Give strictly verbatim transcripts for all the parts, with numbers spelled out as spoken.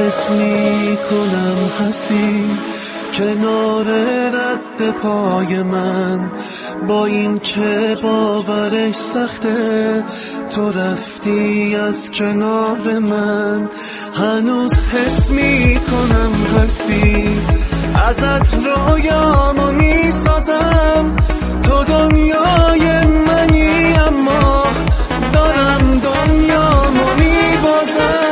حس می کنم هستی کنار رد پای من، با این که باورش سخته تو رفتی از کنار من. هنوز حس می کنم هستی، ازت رویامو می سازم، تو دنیای منی اما دارم دنیامو می بازم.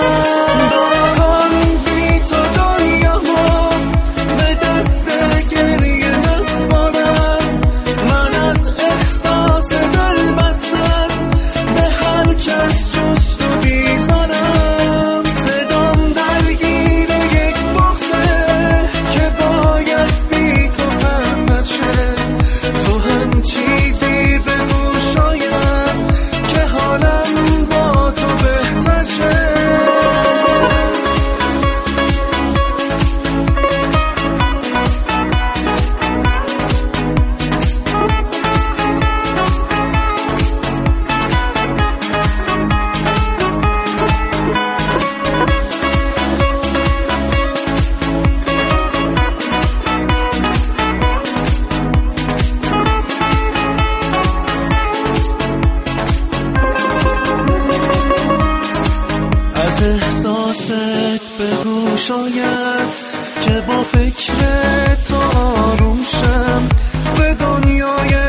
احساست بگو شاید که با فکر تو آروم شم، به دنیای